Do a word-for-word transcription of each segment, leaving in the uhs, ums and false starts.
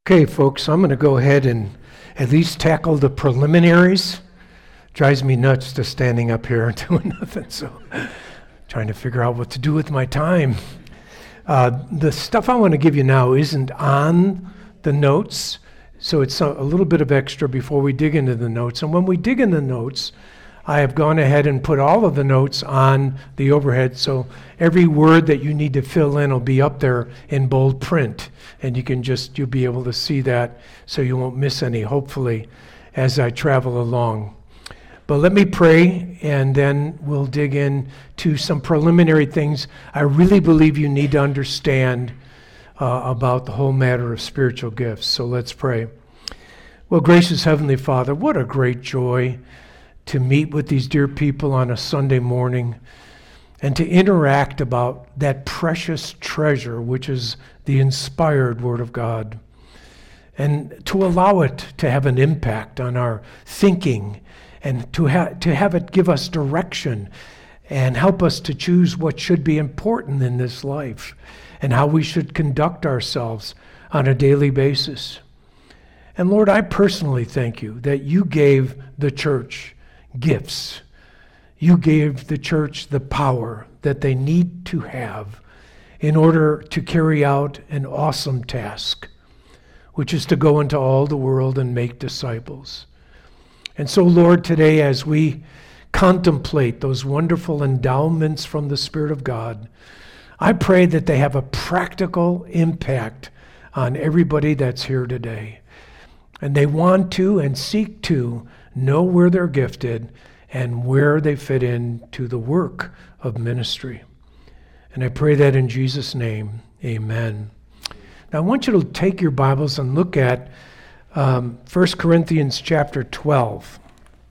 Okay, folks, I'm going to go ahead and at least tackle the preliminaries. Drives me nuts to standing up here and doing nothing, so trying to figure out what to do with my time. Uh, the stuff I want to give you now isn't on the notes, so it's a, a little bit of extra before we dig into the notes. And when we dig in the notes, I have gone ahead and put all of the notes on the overhead, so every word that you need to fill in will be up there in bold print, and you can just, you'll be able to see that so you won't miss any, hopefully, as I travel along. But let me pray, and then we'll dig in to some preliminary things I really believe you need to understand uh, about the whole matter of spiritual gifts. So let's pray. Well, gracious Heavenly Father, what a great joy to meet with these dear people on a Sunday morning and to interact about that precious treasure, which is the inspired Word of God, and to allow it to have an impact on our thinking and to, ha- to have it give us direction and help us to choose what should be important in this life and how we should conduct ourselves on a daily basis. And Lord, I personally thank you that you gave the church gifts. You gave the church the power that they need to have in order to carry out an awesome task, which is to go into all the world and make disciples. And so, Lord, today as we contemplate those wonderful endowments from the Spirit of God, I pray that they have a practical impact on everybody that's here today. And they want to and seek to know where they're gifted and where they fit into the work of ministry. And I pray that in Jesus' name, amen. Now I want you to take your Bibles and look at um, First Corinthians chapter twelve.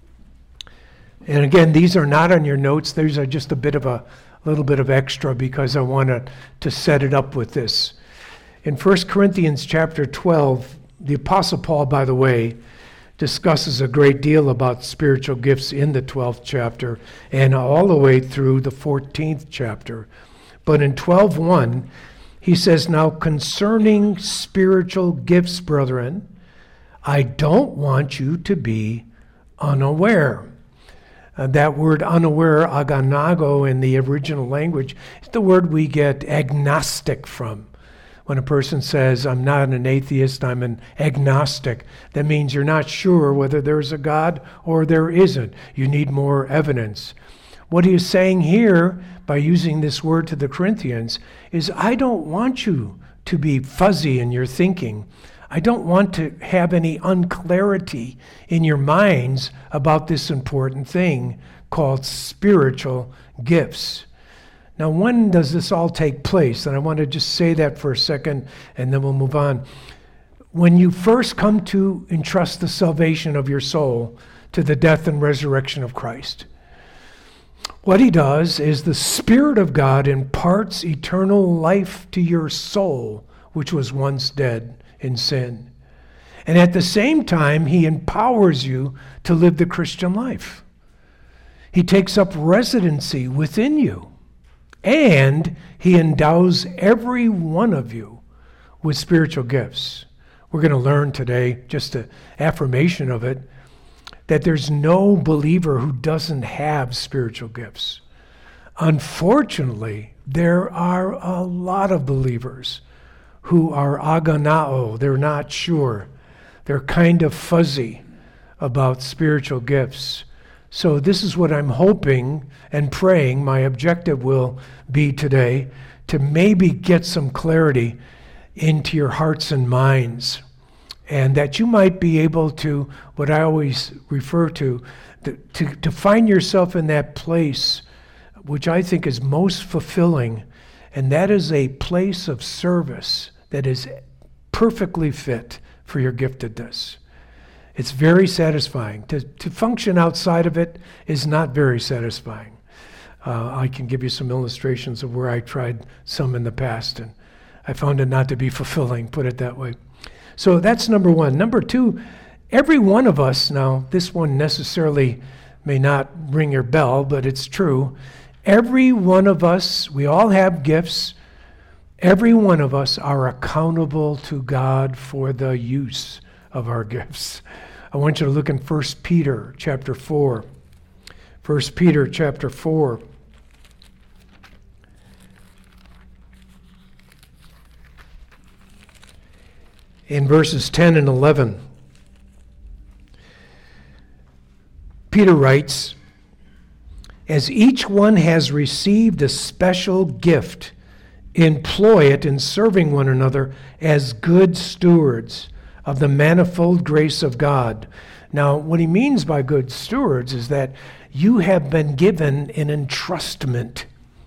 And again, these are not on your notes. These are just a bit of a little bit of extra because I wanted to set it up with this. In First Corinthians chapter twelve, the Apostle Paul, by the way, discusses a great deal about spiritual gifts in the twelfth chapter and all the way through the fourteenth chapter. But in twelve one, he says, "Now concerning spiritual gifts, brethren, I don't want you to be unaware." Uh, that word unaware, aganago, in the original language, is the word we get agnostic from. When a person says, "I'm not an atheist, I'm an agnostic," that means you're not sure whether there's a God or there isn't. You need more evidence. What he is saying here, by using this word to the Corinthians, is I don't want you to be fuzzy in your thinking. I don't want to have any unclarity in your minds about this important thing called spiritual gifts. Now, when does this all take place? And I want to just say that for a second, and then we'll move on. When you first come to entrust the salvation of your soul to the death and resurrection of Christ, what he does is the Spirit of God imparts eternal life to your soul, which was once dead in sin. And at the same time, he empowers you to live the Christian life. He takes up residency within you. And he endows every one of you with spiritual gifts. We're going to learn today, just an affirmation of it, that there's no believer who doesn't have spiritual gifts. Unfortunately, there are a lot of believers who are aganao. They're not sure. They're kind of fuzzy about spiritual gifts. So this is what I'm hoping and praying my objective will be today, to maybe get some clarity into your hearts and minds, and that you might be able to, what I always refer to, to, to, to find yourself in that place which I think is most fulfilling, and that is a place of service that is perfectly fit for your giftedness. It's very satisfying. To, to function outside of it is not very satisfying. Uh, I can give you some illustrations of where I tried some in the past, and I found it not to be fulfilling, put it that way. So that's number one. Number two, every one of us, now this one necessarily may not ring your bell, but it's true. Every one of us, we all have gifts, Every one of us are accountable to God for the use of our gifts. I want you to look in First Peter chapter four. First Peter chapter four. In verses ten and eleven. Peter writes, "As each one has received a special gift, employ it in serving one another as good stewards of the manifold grace of God." Now, what he means by good stewards is that you have been given an entrustment.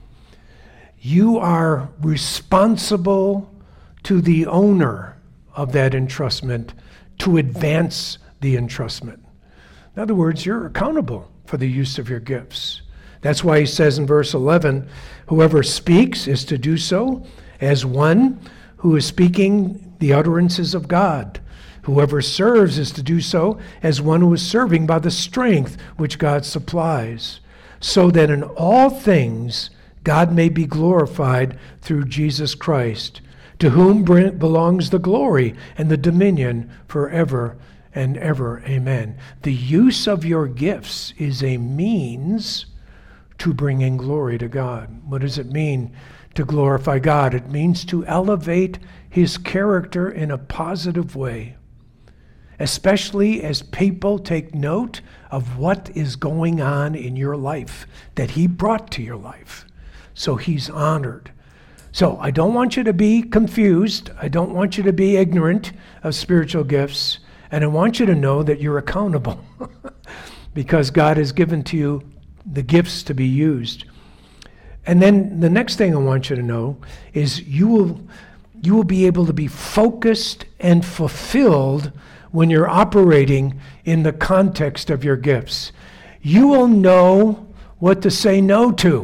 You are responsible to the owner of that entrustment to advance the entrustment. In other words, you're accountable for the use of your gifts. That's why he says in verse eleven, "Whoever speaks is to do so as one who is speaking the utterances of God. Whoever serves is to do so as one who is serving by the strength which God supplies, so that in all things God may be glorified through Jesus Christ, to whom belongs the glory and the dominion forever and ever. Amen." The use of your gifts is a means to bringing glory to God. What does it mean to glorify God? It means to elevate his character in a positive way, especially as people take note of what is going on in your life that he brought to your life. So he's honored. So I don't want you to be confused. I don't want you to be ignorant of spiritual gifts. And I want you to know that you're accountable because God has given to you the gifts to be used. And then the next thing I want you to know is you will you will be able to be focused and fulfilled when you're operating in the context of your gifts. You will know what to say no to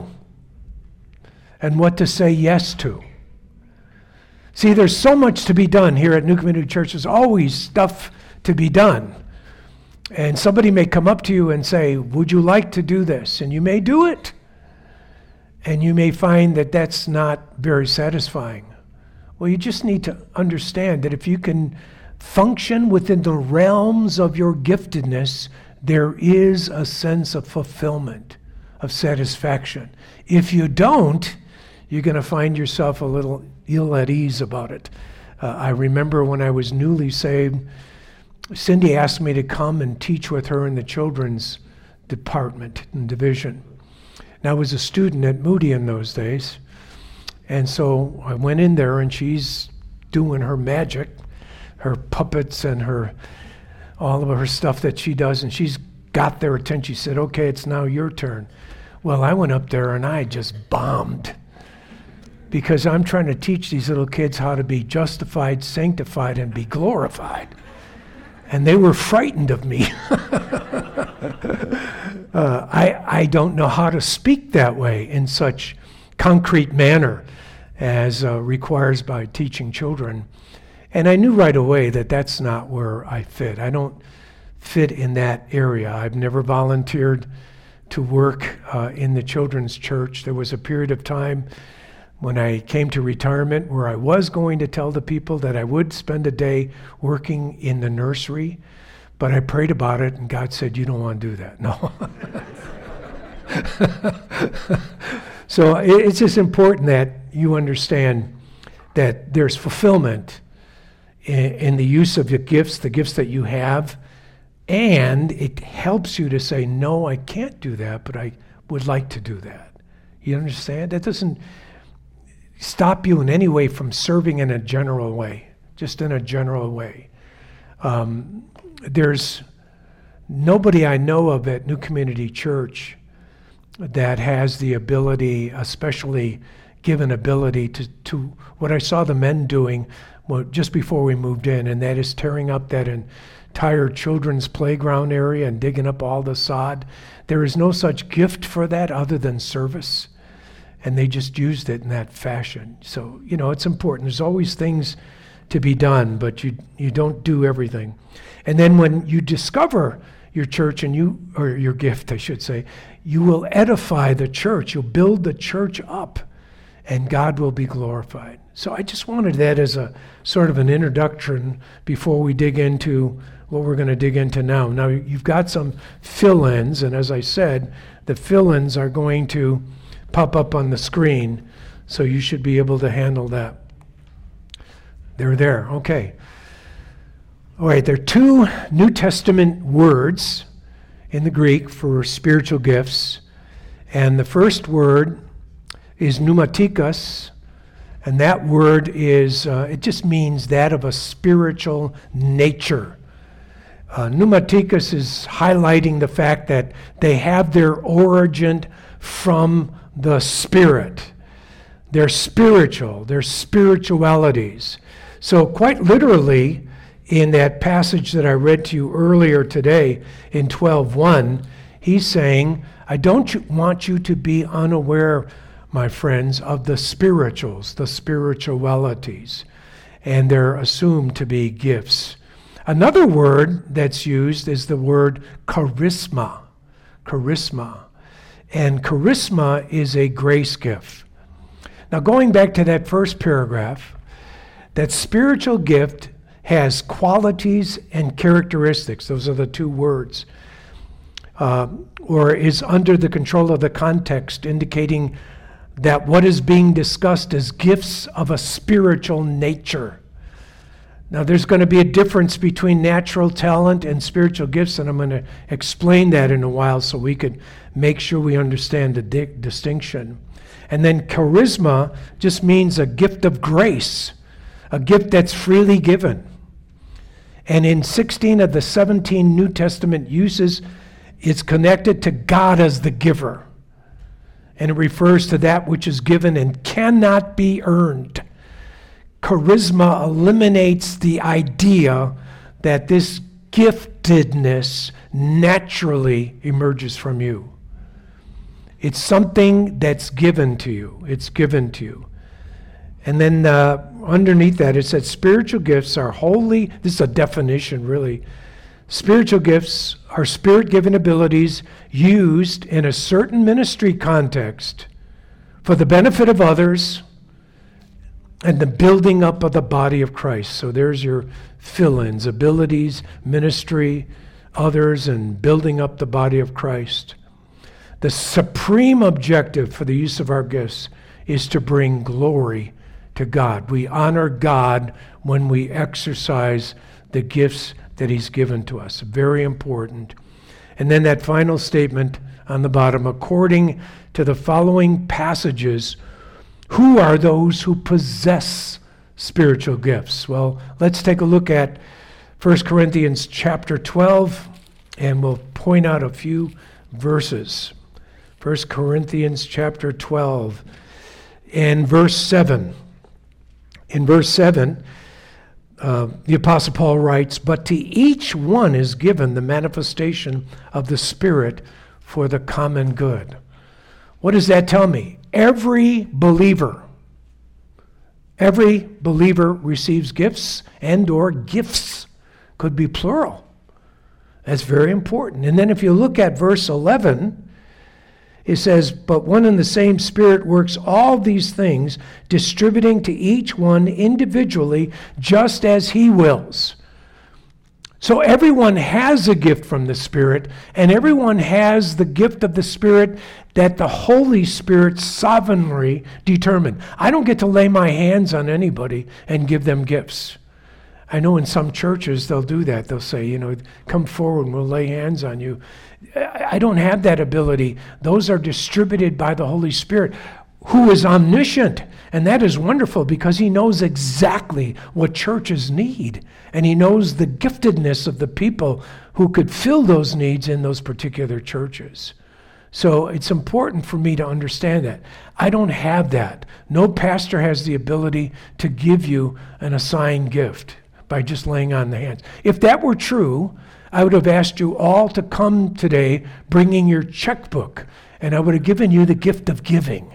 and what to say yes to. See, there's so much to be done here at New Community Church. There's always stuff to be done. And somebody may come up to you and say, "Would you like to do this?" And you may do it. And you may find that that's not very satisfying. Well, you just need to understand that if you can function within the realms of your giftedness, there is a sense of fulfillment, of satisfaction. If you don't, you're going to find yourself a little ill at ease about it. Uh, I remember when I was newly saved, Cindy asked me to come and teach with her in the children's department and division. And I was a student at Moody in those days. And so I went in there and she's doing her magic, her puppets and her all of her stuff that she does. And she's got their attention. She said, "Okay, it's now your turn." Well, I went up there and I just bombed because I'm trying to teach these little kids how to be justified, sanctified, and be glorified. And they were frightened of me. uh, I, I don't know how to speak that way in such concrete manner as uh, requires by teaching children. And I knew right away that that's not where I fit. I don't fit in that area. I've never volunteered to work uh, in the children's church. There was a period of time when I came to retirement where I was going to tell the people that I would spend a day working in the nursery, but I prayed about it and God said, "You don't want to do that." No. So it's just important that you understand that there's fulfillment in, in the use of your gifts, the gifts that you have, and it helps you to say, "No, I can't do that, but I would like to do that." You understand? That doesn't stop you in any way from serving in a general way, just in a general way. Um, there's nobody I know of at New Community Church that has the ability, especially given ability to, to what I saw the men doing well, just before we moved in, and that is tearing up that entire children's playground area and digging up all the sod. There is no such gift for that other than service. And they just used it in that fashion. So, you know, it's important. There's always things to be done, but you you don't do everything. And then when you discover your church and you, or your gift, I should say, you will edify the church. You'll build the church up, and God will be glorified. So I just wanted that as a sort of an introduction before we dig into what we're going to dig into now. Now, you've got some fill-ins, and as I said, the fill-ins are going to pop up on the screen, so you should be able to handle that. They're there. Okay. All right, there are two New Testament words in the Greek for spiritual gifts, and the first word is pneumatikos, and that word is, uh, it just means that of a spiritual nature. Uh, pneumatikos is highlighting the fact that they have their origin from the Spirit. They're spiritual, they're spiritualities. So quite literally, in that passage that I read to you earlier today in twelve one, he's saying, I don't want you to be unaware, my friends, of the spirituals, the spiritualities, and they're assumed to be gifts. Another word that's used is the word charisma, charisma, and charisma is a grace gift. Now going back to that first paragraph, that spiritual gift has qualities and characteristics. Those are the two words. Uh, or is under the control of the context, indicating that what is being discussed is gifts of a spiritual nature. Now, there's going to be a difference between natural talent and spiritual gifts, and I'm going to explain that in a while so we could make sure we understand the di- distinction. And then charisma just means a gift of grace, a gift that's freely given. And in sixteen of the seventeen New Testament uses, it's connected to God as the giver. And it refers to that which is given and cannot be earned. Charisma eliminates the idea that this giftedness naturally emerges from you. It's something that's given to you. It's given to you. And then uh, underneath that, it says spiritual gifts are holy. This is a definition, really. Spiritual gifts are spirit-given abilities used in a certain ministry context for the benefit of others and the building up of the body of Christ. So there's your fill-ins, abilities, ministry, others, and building up the body of Christ. The supreme objective for the use of our gifts is to bring glory to God. We honor God when we exercise the gifts that he's given to us. Very important. And then that final statement on the bottom, according to the following passages, who are those who possess spiritual gifts? Well, let's take a look at First Corinthians chapter twelve, and we'll point out a few verses. First Corinthians chapter twelve, and verse seven. In verse seven, uh, the Apostle Paul writes, but to each one is given the manifestation of the Spirit for the common good. What does that tell me? Every believer, every believer receives gifts and or gifts. Could be plural. That's very important. And then if you look at verse eleven, it says, but one and the same Spirit works all these things, distributing to each one individually just as he wills. So everyone has a gift from the Spirit, and everyone has the gift of the Spirit that the Holy Spirit sovereignly determined. I don't get to lay my hands on anybody and give them gifts. I know in some churches they'll do that. They'll say, you know, come forward and we'll lay hands on you. I don't have that ability. Those are distributed by the Holy Spirit, who is omniscient. And that is wonderful because he knows exactly what churches need. And he knows the giftedness of the people who could fill those needs in those particular churches. So it's important for me to understand that. I don't have that. No pastor has the ability to give you an assigned gift by just laying on the hands. If that were true, I would have asked you all to come today bringing your checkbook, and I would have given you the gift of giving.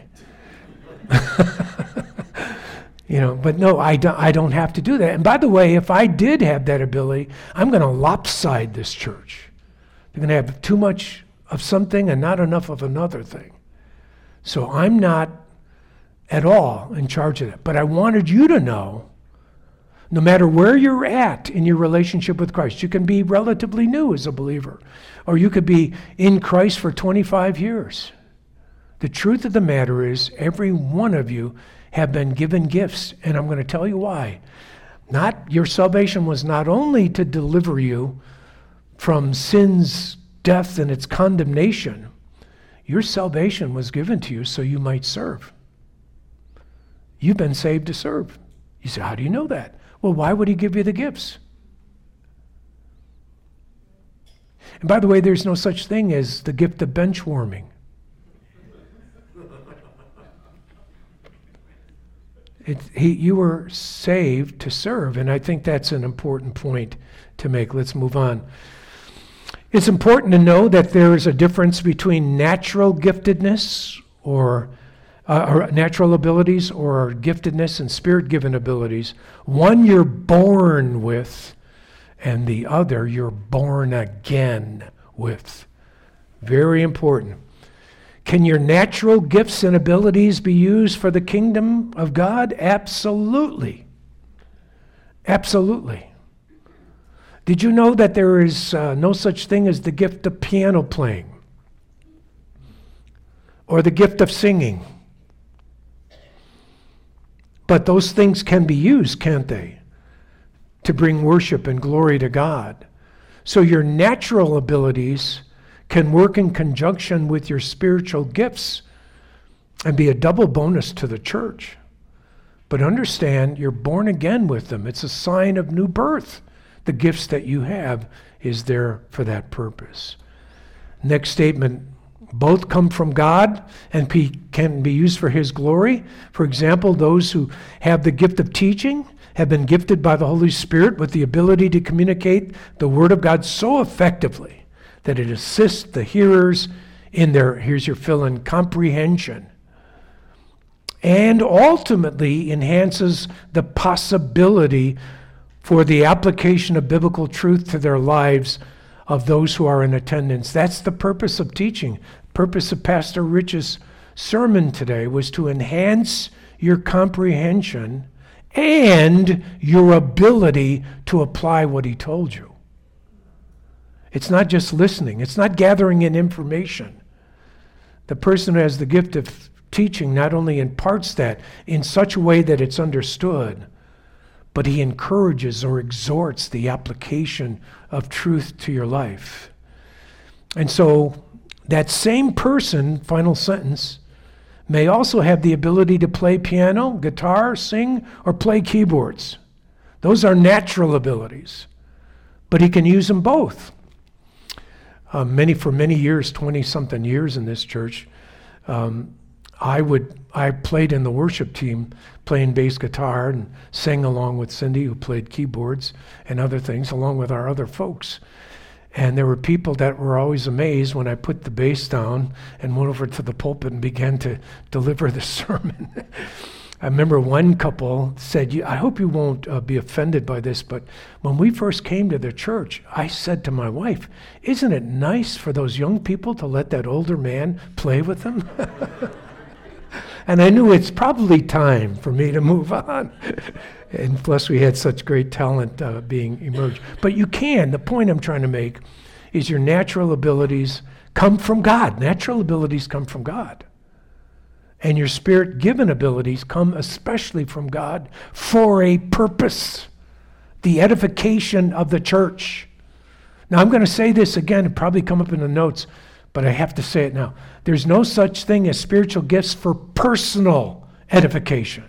You know, but no, I don't, I don't have to do that. And by the way, if I did have that ability, I'm going to lopside this church. They're going to have too much of something and not enough of another thing. So I'm not at all in charge of that. But I wanted you to know, no matter where you're at in your relationship with Christ, you can be relatively new as a believer, or you could be in Christ for twenty-five years. The truth of the matter is, every one of you have been given gifts, and I'm going to tell you why. Not your salvation was not only to deliver you from sin's death and its condemnation. Your salvation was given to you so you might serve. You've been saved to serve. You say, how do you know that? Well, why would he give you the gifts? And by the way, there's no such thing as the gift of bench warming. It, he, you were saved to serve, and I think that's an important point to make. Let's move on. It's important to know that there is a difference between natural giftedness or, uh, or natural abilities or giftedness and spirit-given abilities. One you're born with, and the other you're born again with. Very important. Can your natural gifts and abilities be used for the kingdom of God? Absolutely. Absolutely. Did you know that there is uh, no such thing as the gift of piano playing or the gift of singing? But those things can be used, can't they, to bring worship and glory to God. So your natural abilities can work in conjunction with your spiritual gifts and be a double bonus to the church. But understand, you're born again with them. It's a sign of new birth. The gifts that you have is there for that purpose. Next statement, both come from God and be, can be used for his glory. For example, those who have the gift of teaching have been gifted by the Holy Spirit with the ability to communicate the Word of God so effectively that it assists the hearers in their, here's your fill-in, comprehension, and ultimately enhances the possibility for the application of biblical truth to their lives of those who are in attendance. That's the purpose of teaching. Purpose of Pastor Rich's sermon today was to enhance your comprehension and your ability to apply what he told you. It's not just listening. It's not gathering in information. The person who has the gift of teaching not only imparts that in such a way that it's understood, but he encourages or exhorts the application of truth to your life. And so that same person, final sentence, may also have the ability to play piano, guitar, sing, or play keyboards. Those are natural abilities, but he can use them both. Uh, many for many years, twenty-something years in this church, um, I would I played in the worship team, playing bass guitar and sang along with Cindy, who played keyboards and other things, along with our other folks. And there were people that were always amazed when I put the bass down and went over to the pulpit and began to deliver the sermon. I remember one couple said, I hope you won't uh, be offended by this, but when we first came to the church, I said to my wife, isn't it nice for those young people to let that older man play with them? And I knew it's probably time for me to move on. And plus we had such great talent uh, being emerged. But you can, the point I'm trying to make is your natural abilities come from God. Natural abilities come from God. And your spirit-given abilities come especially from God for a purpose, the edification of the church. Now, I'm going to say this again, it'll probably come up in the notes, but I have to say it now. There's no such thing as spiritual gifts for personal edification.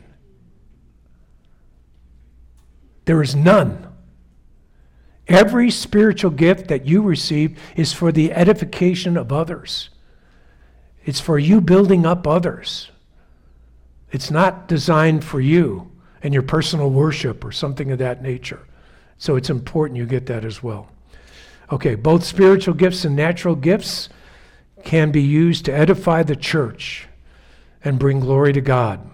There is none. Every spiritual gift that you receive is for the edification of others. It's for you building up others. It's not designed for you and your personal worship or something of that nature. So it's important you get that as well. Okay, both spiritual gifts and natural gifts can be used to edify the church and bring glory to God.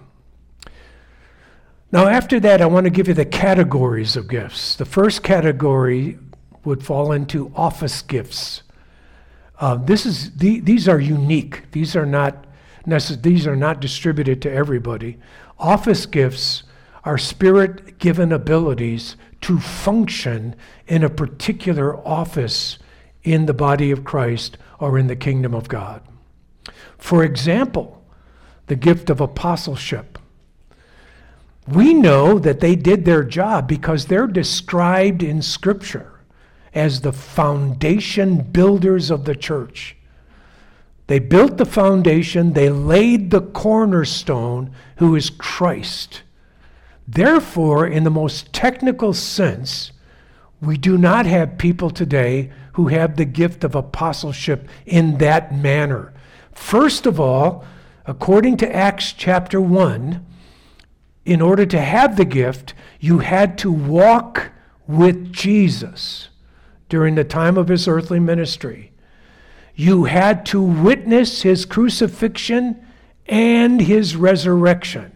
Now, after that, I want to give you the categories of gifts. The first category would fall into office gifts. Uh, this is the, these are unique. These are not necess- these are not distributed to everybody. Office gifts are spirit-given abilities to function in a particular office in the body of Christ or in the kingdom of God. For example, the gift of apostleship. We know that they did their job because they're described in Scripture as the foundation builders of the church. They built the foundation, they laid the cornerstone, who is Christ. Therefore, in the most technical sense, we do not have people today who have the gift of apostleship in that manner. First of all, according to Acts chapter one, in order to have the gift, you had to walk with Jesus during the time of his earthly ministry. You had to witness his crucifixion and his resurrection.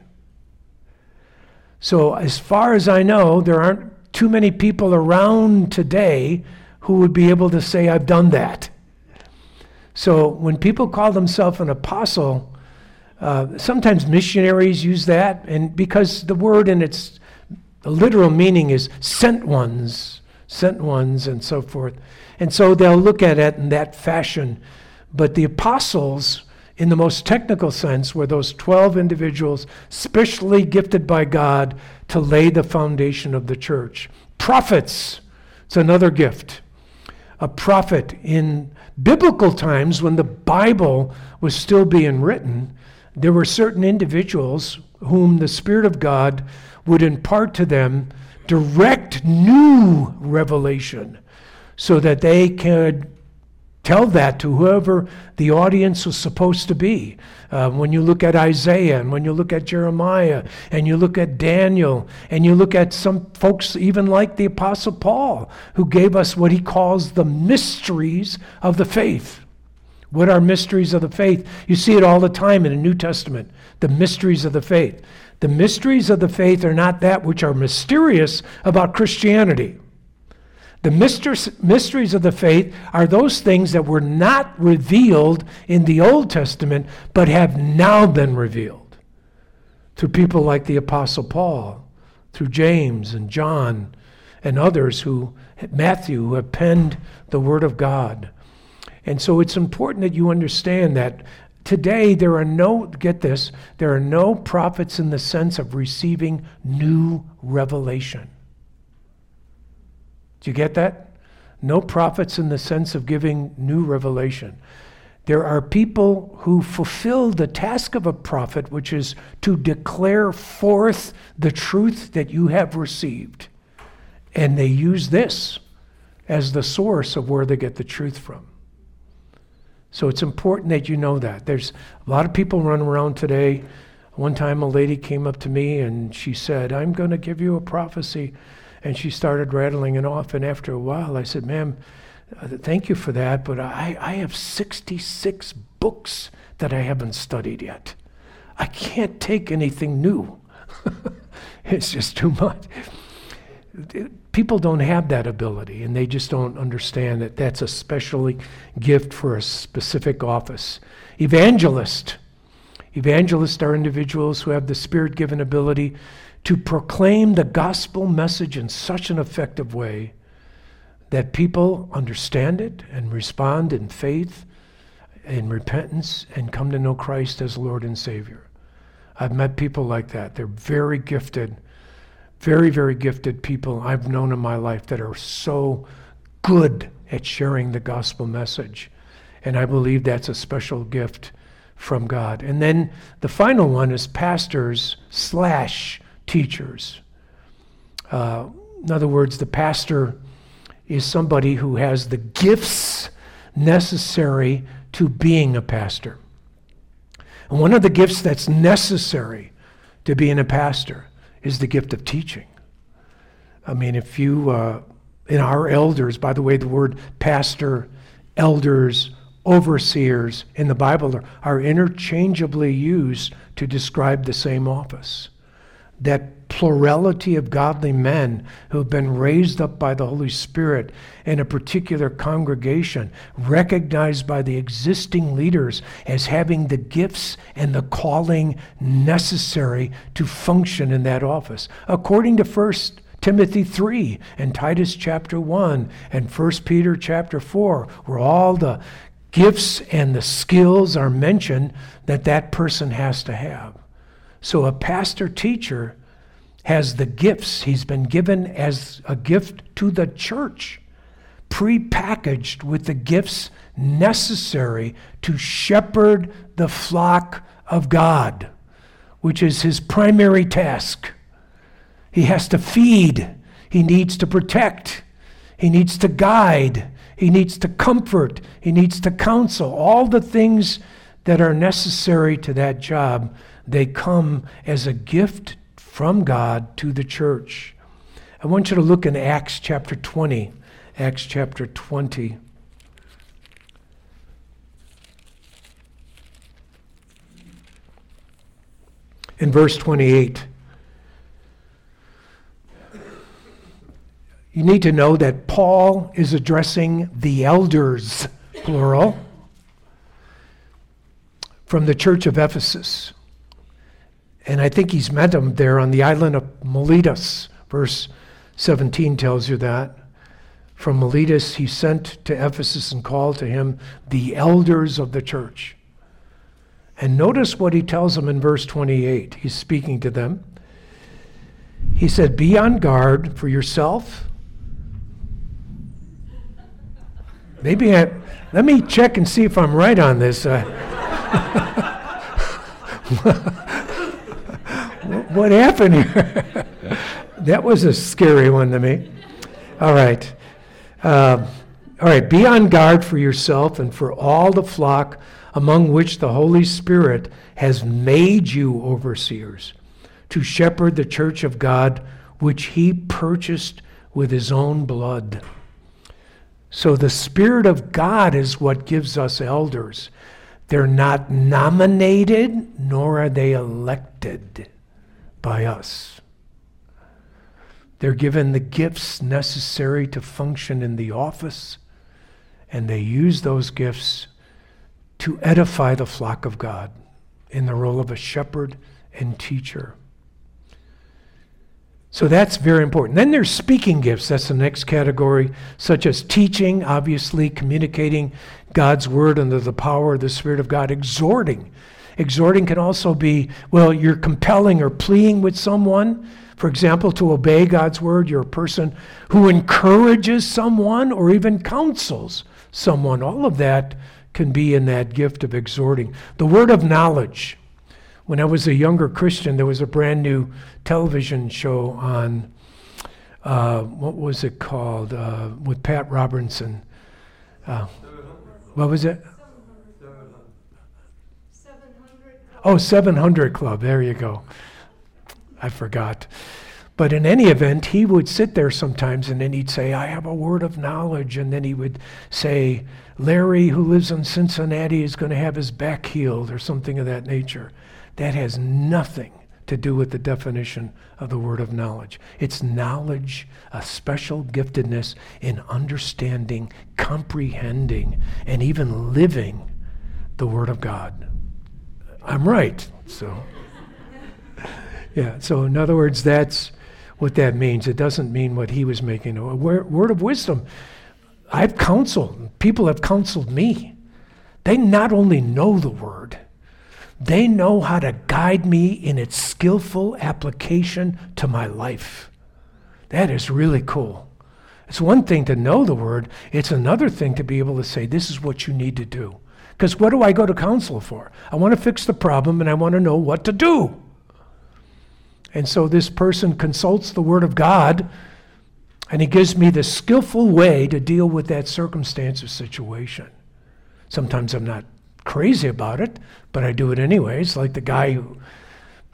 So as far as I know, there aren't too many people around today who would be able to say, I've done that. So when people call themselves an apostle, uh, sometimes missionaries use that, and because the word in its literal meaning is sent ones, sent ones, and so forth. And so they'll look at it in that fashion. But the apostles, in the most technical sense, were those twelve individuals specially gifted by God to lay the foundation of the church. Prophets, it's another gift. A prophet in biblical times, when the Bible was still being written, there were certain individuals whom the Spirit of God would impart to them direct new revelation so that they could tell that to whoever the audience was supposed to be. Uh, when you look at Isaiah, and when you look at Jeremiah, and you look at Daniel, and you look at some folks even like the Apostle Paul, who gave us what he calls the mysteries of the faith. What are mysteries of the faith? You see it all the time in the New Testament, the mysteries of the faith. The mysteries of the faith are not that which are mysterious about Christianity. The mysteries of the faith are those things that were not revealed in the Old Testament, but have now been revealed through people like the Apostle Paul, through James and John and others who, Matthew, who have penned the Word of God. And so it's important that you understand that today there are no, get this, there are no prophets in the sense of receiving new revelation. Do you get that? No prophets in the sense of giving new revelation. There are people who fulfill the task of a prophet, which is to declare forth the truth that you have received. And they use this as the source of where they get the truth from. So it's important that you know that. There's a lot of people running around today. One time a lady came up to me and she said, I'm going to give you a prophecy. And she started rattling it off, and after a while I said, ma'am, uh, thank you for that, but I, I have sixty-six books that I haven't studied yet. I can't take anything new. It's just too much. People don't have that ability, and they just don't understand that that's a special gift for a specific office. Evangelist. Evangelists are individuals who have the Spirit-given ability to proclaim the gospel message in such an effective way that people understand it and respond in faith, in repentance, and come to know Christ as Lord and Savior. I've met people like that. They're very gifted, very, very gifted people I've known in my life that are so good at sharing the gospel message. And I believe that's a special gift from God. And then the final one is pastors slash teachers. Uh, in other words, the pastor is somebody who has the gifts necessary to being a pastor. And one of the gifts that's necessary to being a pastor is the gift of teaching. I mean, if you, uh, in our elders, by the way, the word pastor, elders, overseers in the Bible are, are interchangeably used to describe the same office. that plurality of godly men who have been raised up by the Holy Spirit in a particular congregation, recognized by the existing leaders as having the gifts and the calling necessary to function in that office. According to First Timothy three and Titus chapter one and First Peter chapter four, where all the gifts and the skills are mentioned that that person has to have. So a pastor teacher has the gifts. He's been given as a gift to the church, prepackaged with the gifts necessary to shepherd the flock of God, which is his primary task. He has to feed. He needs to protect. He needs to guide. He needs to comfort. He needs to counsel. All the things that are necessary to that job, they come as a gift from God to the church. I want you to look in Acts chapter twenty. Acts chapter twenty. In verse twenty-eight. You need to know that Paul is addressing the elders, plural, from the church of Ephesus. And I think he's met them there on the island of Miletus. Verse seventeen tells you that. From Miletus he sent to Ephesus and called to him the elders of the church. And notice what he tells them in verse twenty-eight. He's speaking to them. He said, be on guard for yourself. Maybe I, let me check and see if I'm right on this. Uh, what happened here? That was a scary one to me. All right. Uh, all right. Be on guard for yourself and for all the flock among which the Holy Spirit has made you overseers, to shepherd the church of God, which he purchased with his own blood. So the Spirit of God is what gives us elders. They're not nominated, nor are they elected by us. They're given the gifts necessary to function in the office, and they use those gifts to edify the flock of God in the role of a shepherd and teacher. So that's very important. Then there's speaking gifts. That's the next category, such as teaching, obviously, communicating God's word under the power of the Spirit of God, exhorting. Exhorting can also be, well, you're compelling or pleading with someone, for example, to obey God's word. You're a person who encourages someone or even counsels someone. All of that can be in that gift of exhorting. The word of knowledge. When I was a younger Christian, there was a brand new television show on, uh, what was it called, uh, with Pat Robertson. Uh, what was it? seven hundred. Oh, seven hundred Club, there you go. I forgot. But in any event, he would sit there sometimes and then he'd say, I have a word of knowledge. And then he would say, Larry, who lives in Cincinnati, is going to have his back healed or something of that nature. That has nothing to do with the definition of the word of knowledge. It's knowledge, a special giftedness in understanding, comprehending, and even living the word of God. I'm right, so. Yeah, so in other words, that's what that means. It doesn't mean what he was making. A word of wisdom. I've counseled, people have counseled me. They not only know the word, they know how to guide me in its skillful application to my life. That is really cool. It's one thing to know the word. It's another thing to be able to say, this is what you need to do. Because what do I go to counsel for? I want to fix the problem and I want to know what to do. And so this person consults the word of God and he gives me the skillful way to deal with that circumstance or situation. Sometimes I'm not crazy about it, but I do it anyways, like the guy who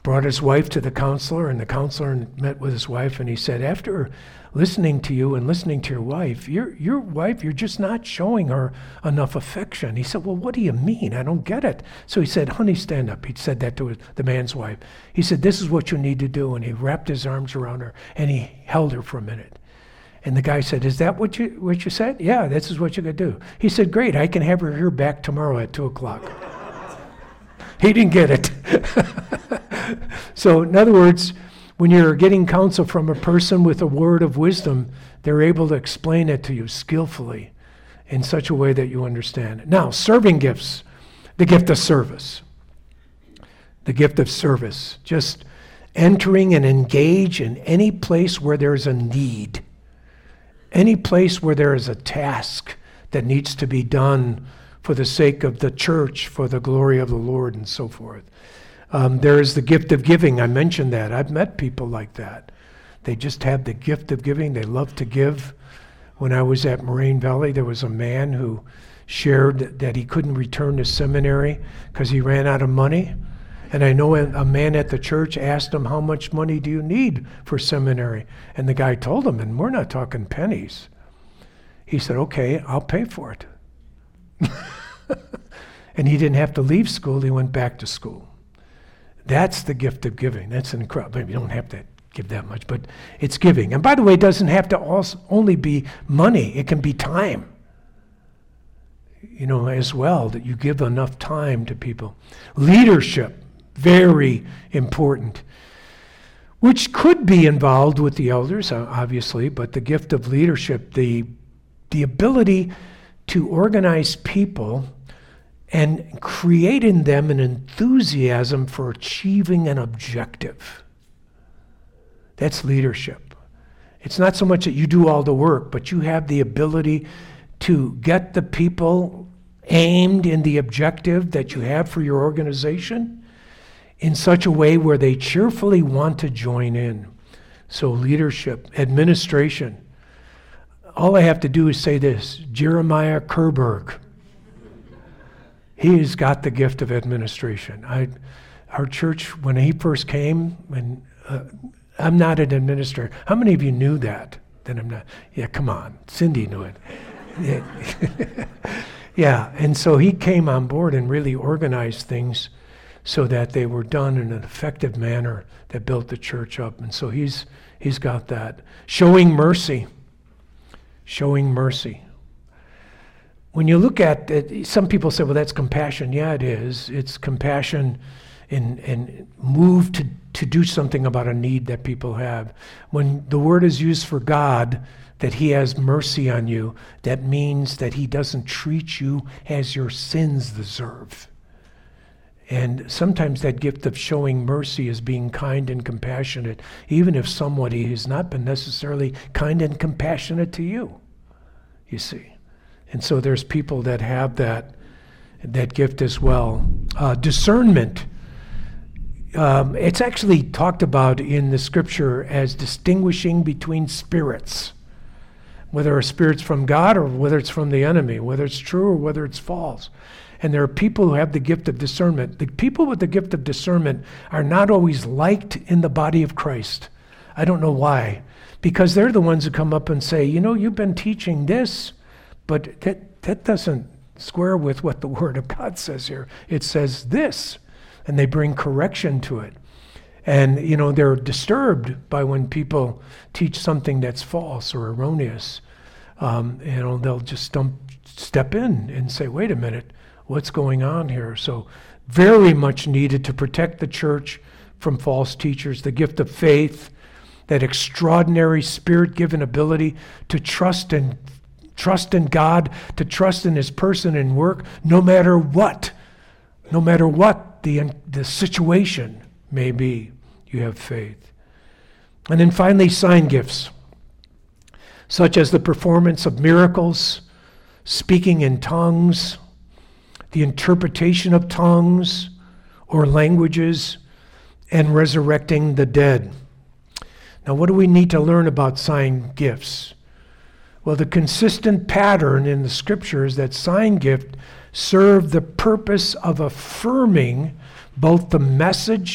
brought his wife to the counselor, and the counselor met with his wife, and he said, after listening to you and listening to your wife, your your wife, you're just not showing her enough affection. He said, well, what do you mean? I don't get it. So he said, honey, stand up. He said that to his, the man's wife. He said, this is what you need to do. And he wrapped his arms around her, and he held her for a minute. And the guy said, is that what you what you said? Yeah, this is what you could do. He said, great, I can have her here back tomorrow at two o'clock. He didn't get it. So in other words, when you're getting counsel from a person with a word of wisdom, they're able to explain it to you skillfully in such a way that you understand it. Now, serving gifts, the gift of service. The gift of service, just entering and engage in any place where there's a need, any place where there is a task that needs to be done for the sake of the church, for the glory of the Lord, and so forth. Um, there is the gift of giving. I mentioned that. I've met people like that. They just have the gift of giving. They love to give. When I was at Moraine Valley, there was a man who shared that he couldn't return to seminary because he ran out of money. And I know a man at the church asked him, how much money do you need for seminary? And the guy told him, and we're not talking pennies. He said, okay, I'll pay for it. And he didn't have to leave school. He went back to school. That's the gift of giving. That's an incredible. You don't have to give that much, but it's giving. And by the way, it doesn't have to also only be money. It can be time, you know, as well, that you give enough time to people. Leadership, very important, which could be involved with the elders, obviously, but the gift of leadership, the the ability to organize people and create in them an enthusiasm for achieving an objective. That's leadership. It's not so much that you do all the work, but you have the ability to get the people aimed in the objective that you have for your organization in such a way where they cheerfully want to join in. So leadership, administration. All I have to do is say this, Jeremiah Kerberg. He has got the gift of administration. I, our church, when he first came, and uh, I'm not an administrator. How many of you knew that? That I'm not. Yeah, come on. Cindy knew it. Yeah. Yeah, and so he came on board and really organized things so that they were done in an effective manner that built the church up. And so he's he's got that. Showing mercy. Showing mercy. When you look at it, some people say, well, that's compassion. Yeah, it is. It's compassion and, and move to, to do something about a need that people have. When the word is used for God, that he has mercy on you, that means that he doesn't treat you as your sins deserve. And sometimes that gift of showing mercy is being kind and compassionate, even if somebody has not been necessarily kind and compassionate to you, you see. And so there's people that have that that gift as well. Uh, discernment. Um, it's actually talked about in the scripture as distinguishing between spirits, whether a spirit's from God or whether it's from the enemy, whether it's true or whether it's false. And there are people who have the gift of discernment. The people with the gift of discernment are not always liked in the body of Christ. I don't know why. Because they're the ones who come up and say, you know, you've been teaching this, but that, that doesn't square with what the Word of God says here. It says this, and they bring correction to it. And, you know, they're disturbed by when people teach something that's false or erroneous. Um, you know, they'll just stump, step in and say, wait a minute, what's going on here? So very much needed to protect the church from false teachers. The gift of faith, that extraordinary spirit-given ability to trust and Trust in God, to trust in his person and work, no matter what, no matter what the, the situation may be, you have faith. And then finally, sign gifts, such as the performance of miracles, speaking in tongues, the interpretation of tongues or languages, and resurrecting the dead. Now, what do we need to learn about sign gifts? Well, the consistent pattern in the scriptures that sign gift serve the purpose of affirming both the message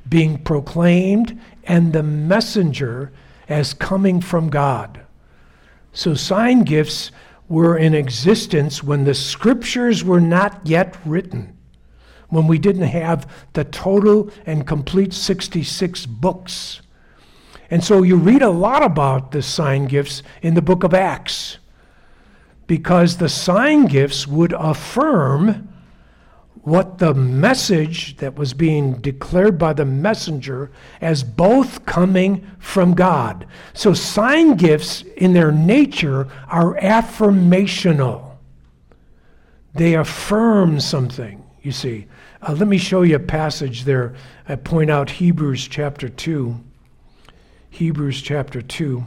being proclaimed, and the messenger as coming from God. So sign gifts were in existence when the scriptures were not yet written, when we didn't have the total and complete sixty-six books. And so you read a lot about the sign gifts in the book of Acts, because the sign gifts would affirm what the message that was being declared by the messenger as both coming from God. So sign gifts in their nature are affirmational. They affirm something, you see. Uh, let me show you a passage there. I point out Hebrews chapter two. Hebrews chapter two.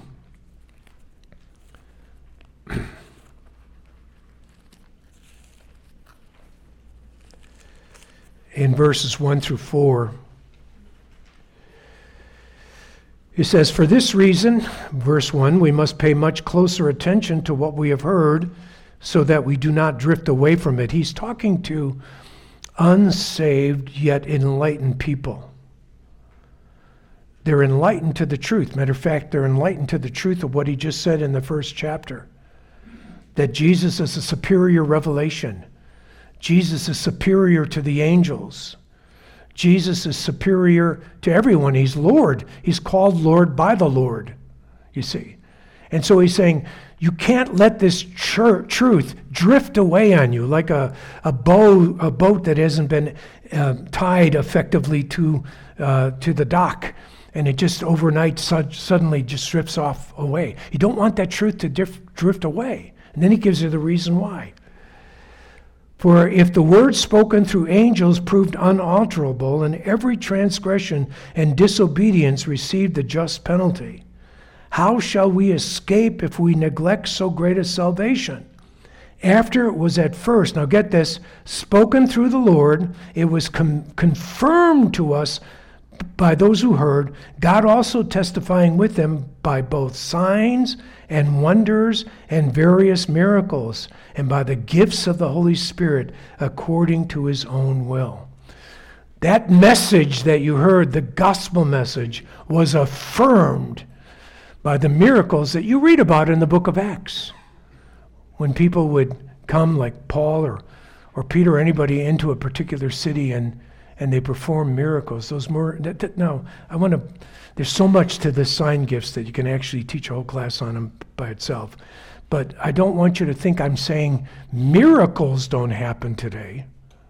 In verses one through four. It says, "For this reason," verse one, "we must pay much closer attention to what we have heard so that we do not drift away from it." He's talking to unsaved yet enlightened people. They're enlightened to the truth. Matter of fact, they're enlightened to the truth of what he just said in the first chapter, that Jesus is a superior revelation. Jesus is superior to the angels. Jesus is superior to everyone. He's Lord. He's called Lord by the Lord, you see. And so he's saying, you can't let this tr- truth drift away on you like a, a, bow, a boat that hasn't been uh, tied effectively to, uh, to the dock. And it just overnight su- suddenly just drifts off away. You don't want that truth to dif- drift away. And then he gives you the reason why. "For if the word spoken through angels proved unalterable, and every transgression and disobedience received the just penalty, how shall we escape if we neglect so great a salvation? After it was at first," now get this, "spoken through the Lord, it was com- confirmed to us by those who heard, God also testifying with them by both signs and wonders and various miracles, and by the gifts of the Holy Spirit according to his own will." That message that you heard, the gospel message, was affirmed by the miracles that you read about in the book of Acts. When people would come, like Paul or, or Peter or anybody, into a particular city and and they perform miracles. Those more, that, that, no, I want to, there's so much to the sign gifts that you can actually teach a whole class on them by itself. But I don't want you to think I'm saying miracles don't happen today.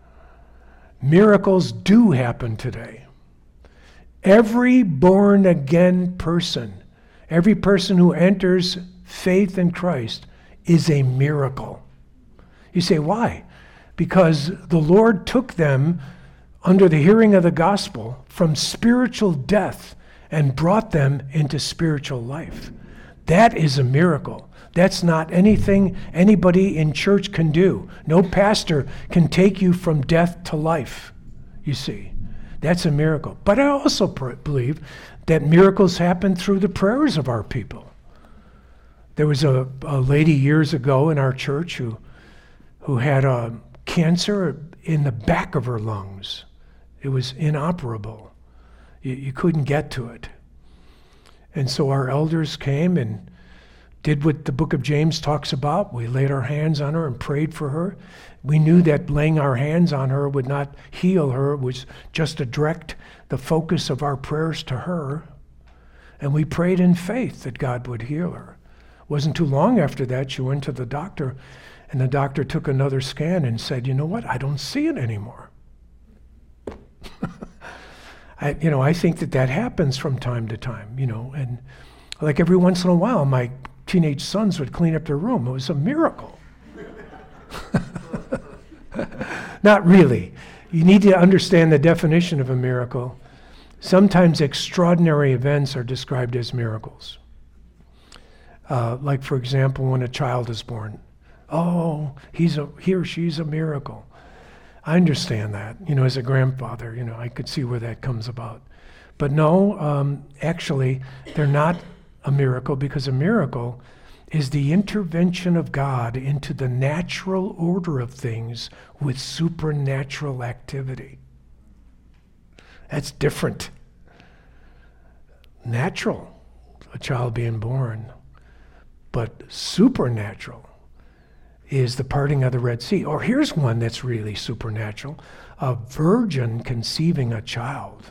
Miracles do happen today. Every born again person, every person who enters faith in Christ is a miracle. You say, why? Because the Lord took them under the hearing of the gospel from spiritual death and brought them into spiritual life. That is a miracle. That's not anything anybody in church can do. No pastor can take you from death to life, you see. That's a miracle. But I also pr- believe that miracles happen through the prayers of our people. There was a, a lady years ago in our church who, who had a cancer in the back of her lungs. It was inoperable. You, you couldn't get to it. And so our elders came and did what the book of James talks about. We laid our hands on her and prayed for her. We knew that laying our hands on her would not heal her. It was just to direct the focus of our prayers to her. And we prayed in faith that God would heal her. It wasn't too long after that, she went to the doctor, and the doctor took another scan and said, you know what, I don't see it anymore. I, you know, I think that that happens from time to time, you know, and like every once in a while, my teenage sons would clean up their room. It was a miracle. Not really. You need to understand the definition of a miracle. Sometimes extraordinary events are described as miracles. Uh, like, for example, when a child is born. Oh, he's a, he or she's a miracle. I understand that. You know, as a grandfather, you know, I could see where that comes about. But no, um, actually, they're not a miracle, because a miracle is the intervention of God into the natural order of things with supernatural activity. That's different. natural, a child being born. But supernatural is the parting of the Red Sea. Or here's one that's really supernatural. A virgin conceiving a child.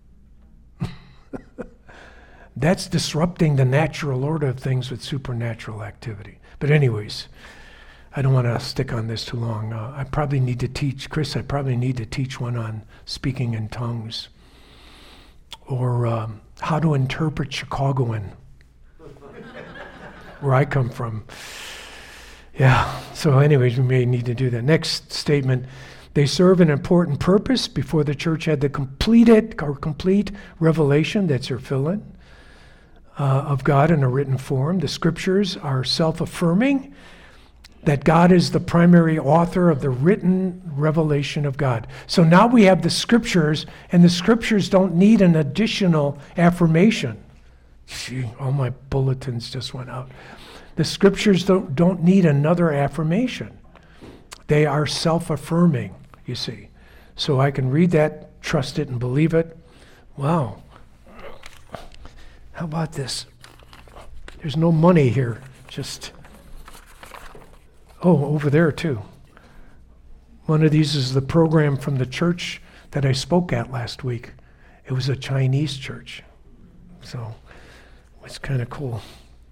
That's disrupting the natural order of things with supernatural activity. But anyways, I don't want to stick on this too long. Uh, I probably need to teach, Chris, I probably need to teach one on speaking in tongues. Or um, how to interpret Chicagoan, where I come from. Yeah, so anyways, we may need to do that. Next statement, they serve an important purpose before the church had the completed or complete revelation, that's your fill-in, uh, of God in a written form. The scriptures are self-affirming, that God is the primary author of the written revelation of God. So now we have the scriptures, and the scriptures don't need an additional affirmation. Gee, all my bulletins just went out. The scriptures don't, don't need another affirmation. They are self-affirming, you see. So I can read that, trust it, and believe it. Wow. How about this? There's no money here, just... Oh, over there too. One of these is the program from the church that I spoke at last week. It was a Chinese church. So it's kind of cool.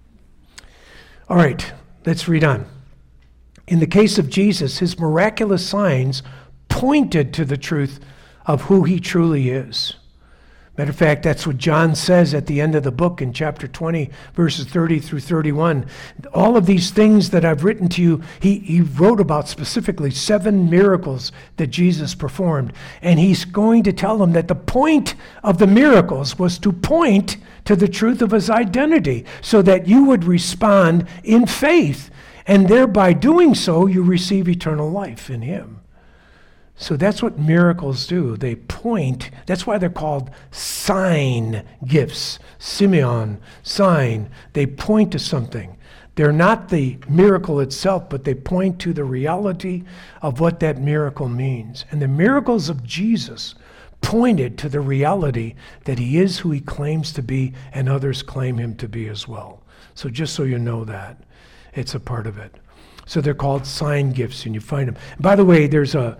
All right, let's read on. In the case of Jesus, his miraculous signs pointed to the truth of who he truly is. Matter of fact, that's what John says at the end of the book in chapter twenty, verses thirty through thirty-one. All of these things that I've written to you, he, he wrote about specifically seven miracles that Jesus performed. And he's going to tell them that the point of the miracles was to point to the truth of his identity so that you would respond in faith. And thereby doing so, you receive eternal life in him. So that's what miracles do. They point. That's why they're called sign gifts. Simeon, sign. They point to something. They're not the miracle itself, but they point to the reality of what that miracle means. And the miracles of Jesus pointed to the reality that he is who he claims to be, and others claim him to be as well. So just so you know that, it's a part of it. So they're called sign gifts, and you find them. And by the way, there's a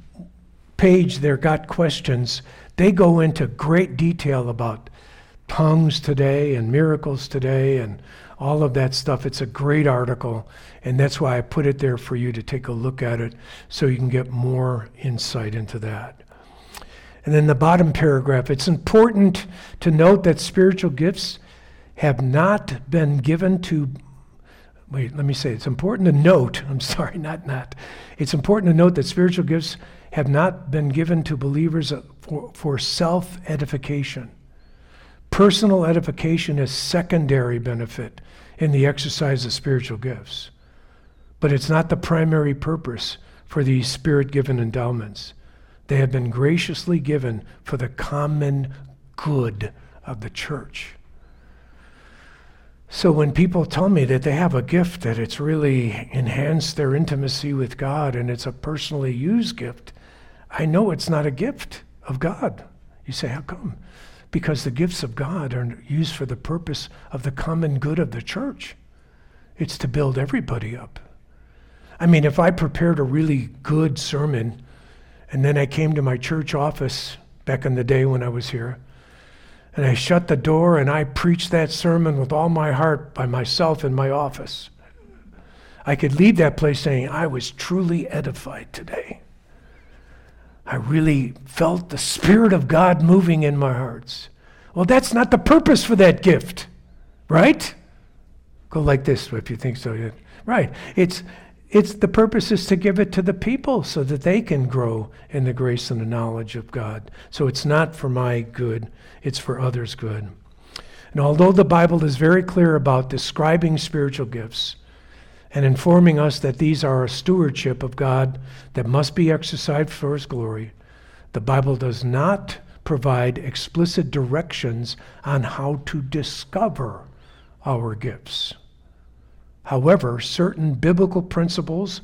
page there, Got Questions. They go into great detail about tongues today and miracles today and all of that stuff. It's a great article, and that's why I put it there for you to take a look at it so you can get more insight into that. And then the bottom paragraph, it's important to note that spiritual gifts have not been given to Wait, let me say, it's important to note, I'm sorry, not not. It's important to note that spiritual gifts have not been given to believers for, for self-edification. Personal edification is secondary benefit in the exercise of spiritual gifts. But it's not the primary purpose for these spirit-given endowments. They have been graciously given for the common good of the church. So when people tell me that they have a gift, that it's really enhanced their intimacy with God and it's a personally used gift, I know it's not a gift of God. You say, how come? Because the gifts of God are used for the purpose of the common good of the church. It's to build everybody up. I mean, if I prepared a really good sermon and then I came to my church office back in the day when I was here, and I shut the door and I preached that sermon with all my heart by myself in my office, I could leave that place saying, I was truly edified today. I really felt the Spirit of God moving in my hearts. Well, that's not the purpose for that gift, right? Go like this if you think so. Yeah. Right. It's It's the purpose is to give it to the people so that they can grow in the grace and the knowledge of God. So it's not for my good, it's for others' good. And although the Bible is very clear about describing spiritual gifts and informing us that these are a stewardship of God that must be exercised for his glory, the Bible does not provide explicit directions on how to discover our gifts. However, certain biblical principles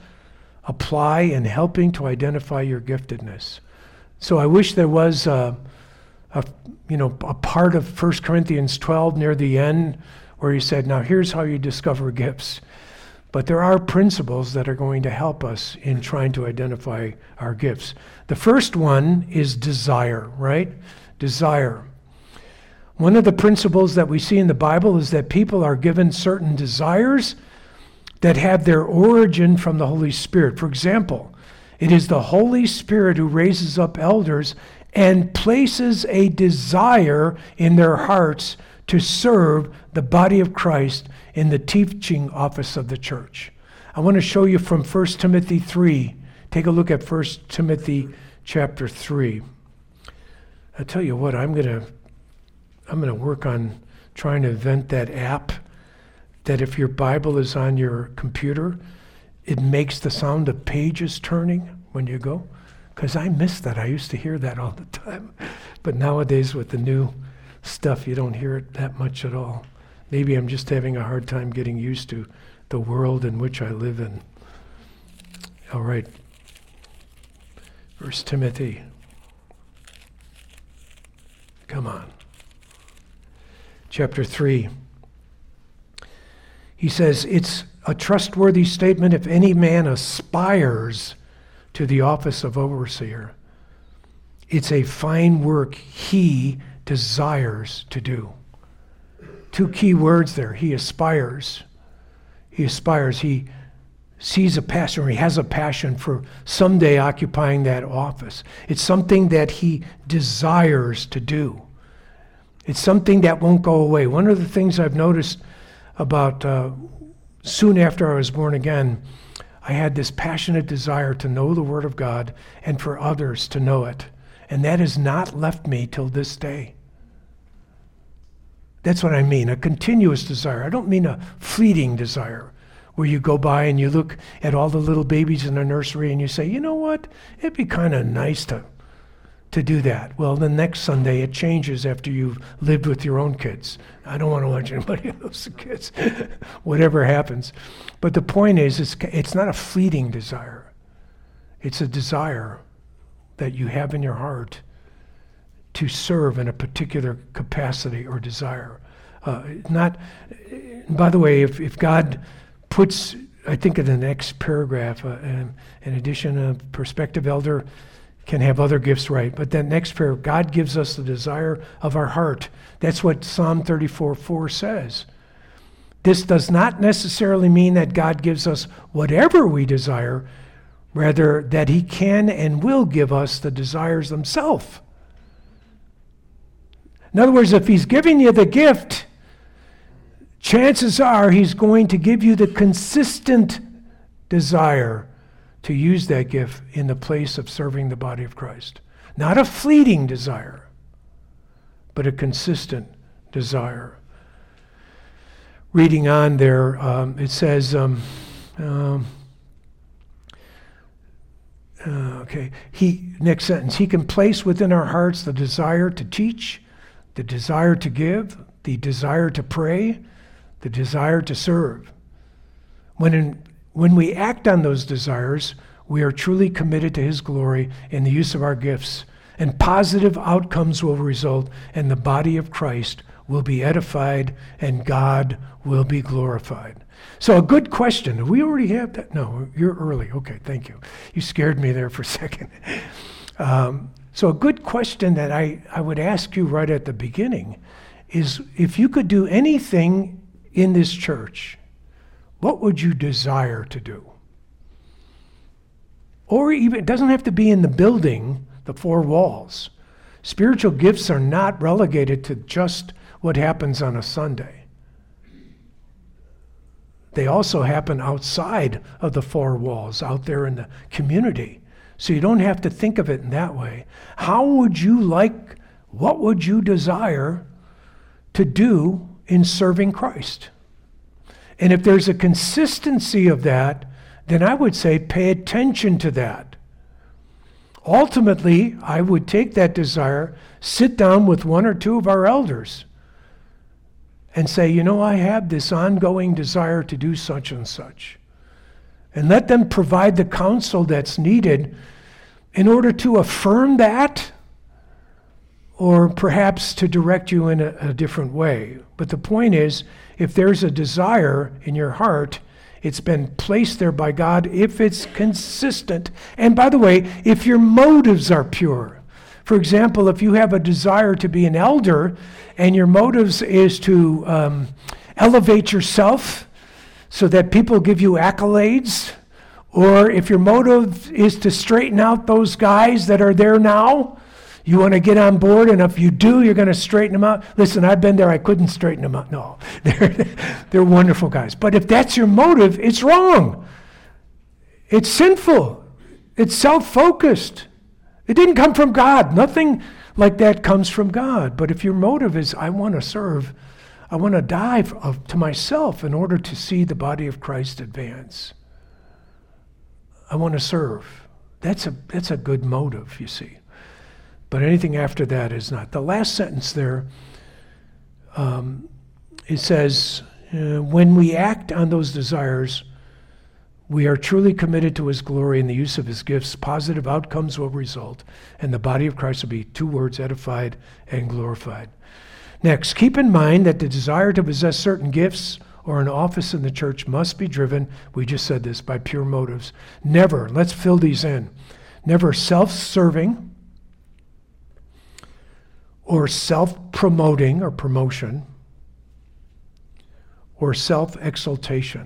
apply in helping to identify your giftedness. So I wish there was a, a, you know, a part of First Corinthians twelve near the end where he said, now here's how you discover gifts. But there are principles that are going to help us in trying to identify our gifts. The first one is desire, right? Desire. One of the principles that we see in the Bible is that people are given certain desires that have their origin from the Holy Spirit. For example, it is the Holy Spirit who raises up elders and places a desire in their hearts to serve the body of Christ in the teaching office of the church. I want to show you from First Timothy three. Take a look at First Timothy chapter three. I tell you what, I'm going to I'm going to work on trying to invent that app that if your Bible is on your computer, it makes the sound of pages turning when you go. Because I miss that. I used to hear that all the time. But nowadays with the new stuff, you don't hear it that much at all. Maybe I'm just having a hard time getting used to the world in which I live in. All right. First Timothy. Come on. Chapter three. He says, it's a trustworthy statement if any man aspires to the office of overseer. It's a fine work he desires to do. Two key words there. He aspires. He aspires. He sees a passion, or he has a passion for someday occupying that office. It's something that he desires to do. It's something that won't go away. One of the things I've noticed about uh, soon after I was born again, I had this passionate desire to know the Word of God and for others to know it. And that has not left me till this day. That's what I mean, a continuous desire. I don't mean a fleeting desire where you go by and you look at all the little babies in the nursery and you say, you know what, it'd be kind of nice to to do that. Well, the next Sunday it changes after you've lived with your own kids. I don't want to watch anybody else's kids, whatever happens. But the point is, it's, it's not a fleeting desire. It's a desire that you have in your heart to serve in a particular capacity or desire. Uh, not, by the way, if, if God puts, I think in the next paragraph, uh, in addition, a prospective elder can have other gifts, right? But that next prayer, God gives us the desire of our heart. That's what Psalm thirty-four four says. This does not necessarily mean that God gives us whatever we desire, rather that he can and will give us the desires themselves. In other words, if he's giving you the gift, chances are he's going to give you the consistent desire to use that gift in the place of serving the body of Christ. Not a fleeting desire, but a consistent desire. Reading on there, um, it says, um, um, uh, okay, he, next sentence, he can place within our hearts the desire to teach, the desire to give, the desire to pray, the desire to serve. When in When we act on those desires, we are truly committed to his glory in the use of our gifts, and positive outcomes will result, and the body of Christ will be edified, and God will be glorified. So a good question. Do we already have that? No, you're early. Okay, thank you. You scared me there for a second. Um, so a good question that I, I would ask you right at the beginning is, if you could do anything in this church, what would you desire to do? Or even, it doesn't have to be in the building, the four walls. Spiritual gifts are not relegated to just what happens on a Sunday. They also happen outside of the four walls, out there in the community. So you don't have to think of it in that way. How would you like, what would you desire to do in serving Christ? And if there's a consistency of that, then I would say pay attention to that. Ultimately, I would take that desire, sit down with one or two of our elders, and say, you know, I have this ongoing desire to do such and such. And let them provide the counsel that's needed in order to affirm that or perhaps to direct you in a, a different way. But the point is, if there's a desire in your heart, it's been placed there by God if it's consistent. And by the way, if your motives are pure. For example, if you have a desire to be an elder and your motives is to um, elevate yourself so that people give you accolades, or if your motive is to straighten out those guys that are there now, you want to get on board, and if you do, you're going to straighten them out. Listen, I've been there. I couldn't straighten them out. No, they're, they're wonderful guys. But if that's your motive, it's wrong. It's sinful. It's self-focused. It didn't come from God. Nothing like that comes from God. But if your motive is, I want to serve, I want to die to myself in order to see the body of Christ advance. I want to serve. That's a, that's a good motive, you see. But anything after that is not. The last sentence there, um, it says, uh, when we act on those desires, we are truly committed to his glory and the use of his gifts. Positive outcomes will result, and the body of Christ will be, two words, edified and glorified. Next, keep in mind that the desire to possess certain gifts or an office in the church must be driven, we just said this, by pure motives. Never, let's fill these in, never self-serving, or self-promoting or promotion, or self-exaltation.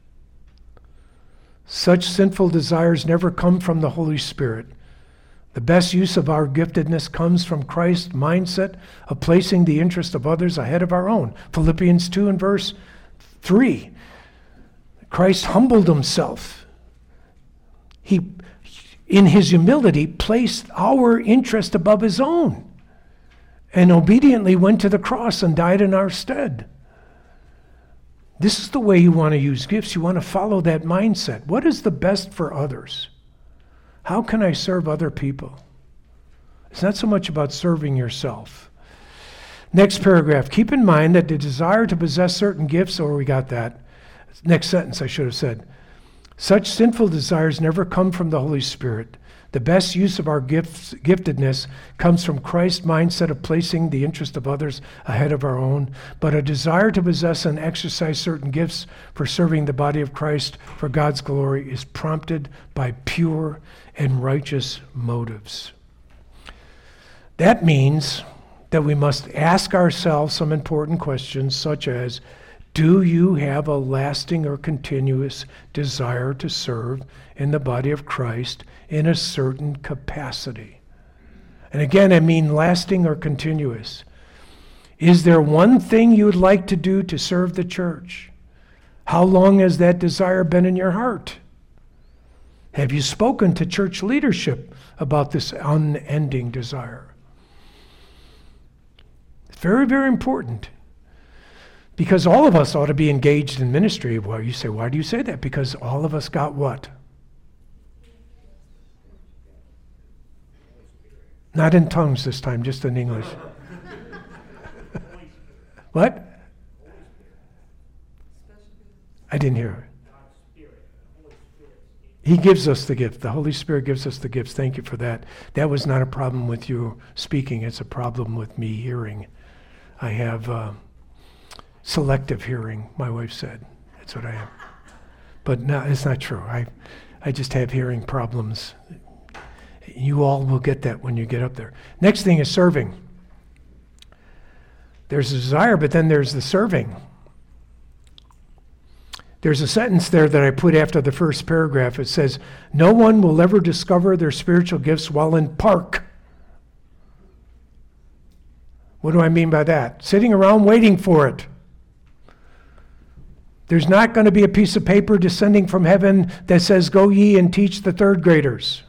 Such sinful desires never come from the Holy Spirit. The best use of our giftedness comes from Christ's mindset of placing the interest of others ahead of our own. Philippians two and verse three. Christ humbled himself. He, in his humility, placed our interest above his own, and obediently went to the cross and died in our stead. This is the way you want to use gifts. You want to follow that mindset. What is the best for others? How can I serve other people? It's not so much about serving yourself. Next paragraph. Keep in mind that the desire to possess certain gifts, or we got that. Next sentence I should have said. Such sinful desires never come from the Holy Spirit. The best use of our gifts, giftedness comes from Christ's mindset of placing the interest of others ahead of our own. But a desire to possess and exercise certain gifts for serving the body of Christ for God's glory is prompted by pure and righteous motives. That means that we must ask ourselves some important questions, such as, do you have a lasting or continuous desire to serve in the body of Christ in a certain capacity? And again, I mean lasting or continuous. Is there one thing you would like to do to serve the church? How long has that desire been in your heart? Have you spoken to church leadership about this unending desire? It's very, very important. Because all of us ought to be engaged in ministry. Well, you say, why do you say that? Because all of us got what? Not in tongues this time, just in English. What? I didn't hear it. He gives us the gift. The Holy Spirit gives us the gifts. Thank you for that. That was not a problem with you speaking. It's a problem with me hearing. I have... Uh, Selective hearing, my wife said. That's what I am. But no, it's not true. I, I just have hearing problems. You all will get that when you get up there. Next thing is serving. There's a desire, but then there's the serving. There's a sentence there that I put after the first paragraph. It says, no one will ever discover their spiritual gifts while in park. What do I mean by that? Sitting around waiting for it. There's not going to be a piece of paper descending from heaven that says, go ye and teach the third graders.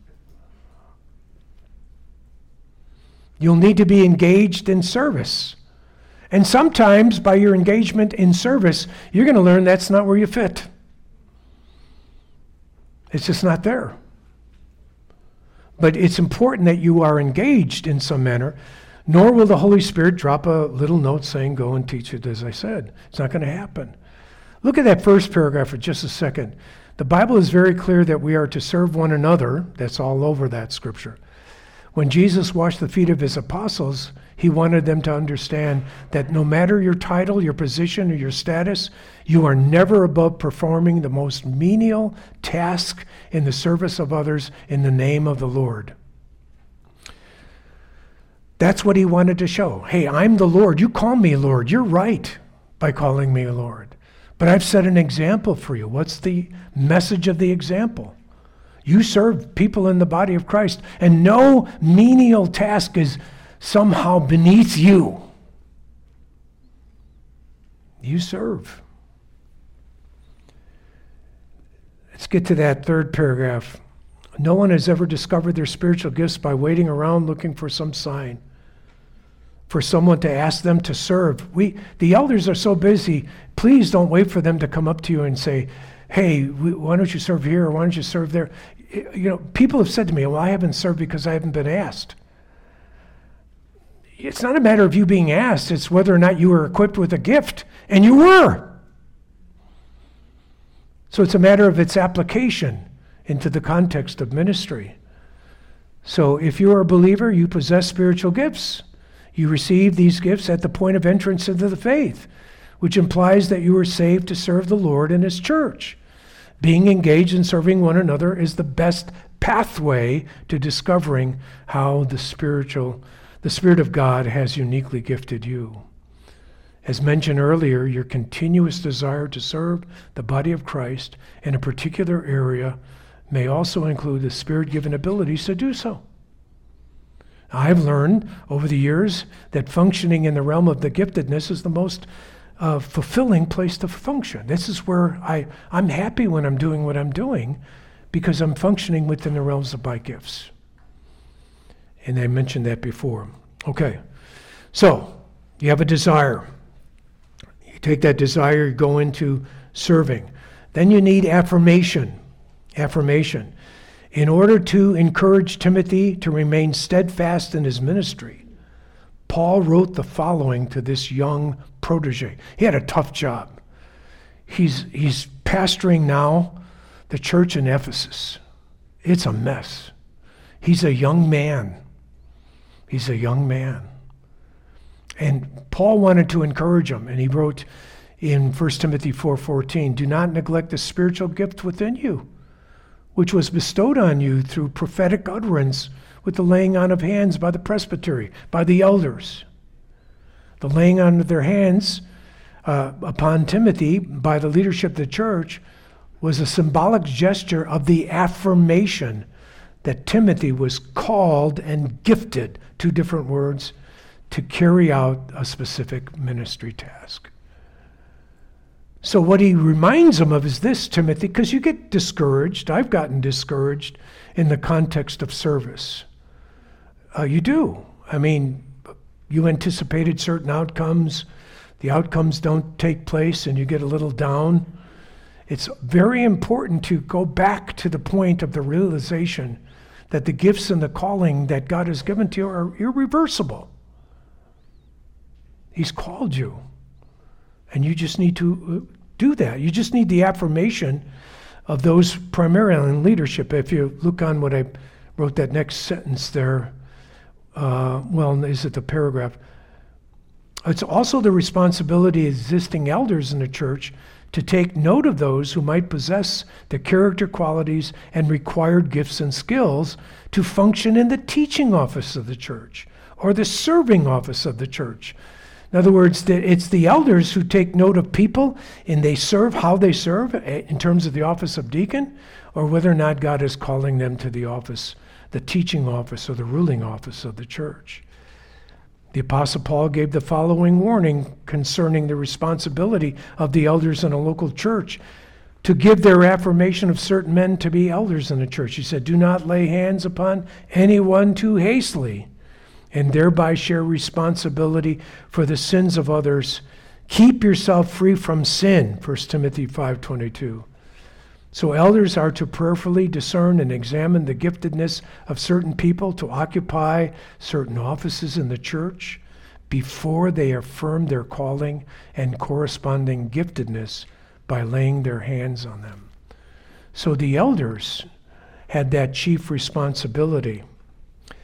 You'll need to be engaged in service. And sometimes by your engagement in service, you're going to learn that's not where you fit. It's just not there. But it's important that you are engaged in some manner, nor will the Holy Spirit drop a little note saying, go and teach it, as I said. It's not going to happen. Look at that first paragraph for just a second. The Bible is very clear that we are to serve one another. That's all over that scripture. When Jesus washed the feet of his apostles, he wanted them to understand that no matter your title, your position, or your status, you are never above performing the most menial task in the service of others in the name of the Lord. That's what he wanted to show. Hey, I'm the Lord. You call me Lord. You're right by calling me Lord. But I've set an example for you. What's the message of the example? You serve people in the body of Christ, and no menial task is somehow beneath you. You serve. Let's get to that third paragraph. No one has ever discovered their spiritual gifts by waiting around looking for some sign, for someone to ask them to serve. We, the elders are so busy, please don't wait for them to come up to you and say, hey, why don't you serve here or why don't you serve there? You know, people have said to me, well, I haven't served because I haven't been asked. It's not a matter of you being asked, it's whether or not you were equipped with a gift, and you were. So it's a matter of its application into the context of ministry. So if you are a believer, you possess spiritual gifts. You receive these gifts at the point of entrance into the faith, which implies that you are saved to serve the Lord and his church. Being engaged in serving one another is the best pathway to discovering how the spiritual, the Spirit of God has uniquely gifted you. As mentioned earlier, your continuous desire to serve the body of Christ in a particular area may also include the Spirit-given abilities to do so. I've learned over the years that functioning in the realm of the giftedness is the most uh, fulfilling place to function. This is where I, I'm happy when I'm doing what I'm doing because I'm functioning within the realms of my gifts. And I mentioned that before. Okay, so you have a desire. You take that desire, you go into serving. Then you need affirmation. Affirmation. In order to encourage Timothy to remain steadfast in his ministry, Paul wrote the following to this young protege. He had a tough job. He's, he's pastoring now the church in Ephesus. It's a mess. He's a young man. He's a young man. And Paul wanted to encourage him, and he wrote in First Timothy four fourteen, do not neglect the spiritual gift within you, which was bestowed on you through prophetic utterance with the laying on of hands by the presbytery, by the elders. The laying on of their hands uh, upon Timothy by the leadership of the church was a symbolic gesture of the affirmation that Timothy was called and gifted, two different words, to carry out a specific ministry task. So what he reminds him of is this, Timothy, because you get discouraged. I've gotten discouraged in the context of service. Uh, you do. I mean, you anticipated certain outcomes. The outcomes don't take place and you get a little down. It's very important to go back to the point of the realization that the gifts and the calling that God has given to you are irreversible. He's called you. And you just need to do that. You just need the affirmation of those primarily in leadership. If you look on what I wrote, that next sentence there, uh, well, is it the paragraph? It's also the responsibility of existing elders in the church to take note of those who might possess the character qualities and required gifts and skills to function in the teaching office of the church or the serving office of the church. In other words, it's the elders who take note of people and they serve how they serve in terms of the office of deacon, or whether or not God is calling them to the office, the teaching office or the ruling office of the church. The Apostle Paul gave the following warning concerning the responsibility of the elders in a local church to give their affirmation of certain men to be elders in the church. He said, do not lay hands upon anyone too hastily, and thereby share responsibility for the sins of others. Keep yourself free from sin, First Timothy five twenty-two. So elders are to prayerfully discern and examine the giftedness of certain people to occupy certain offices in the church before they affirm their calling and corresponding giftedness by laying their hands on them. So the elders had that chief responsibility.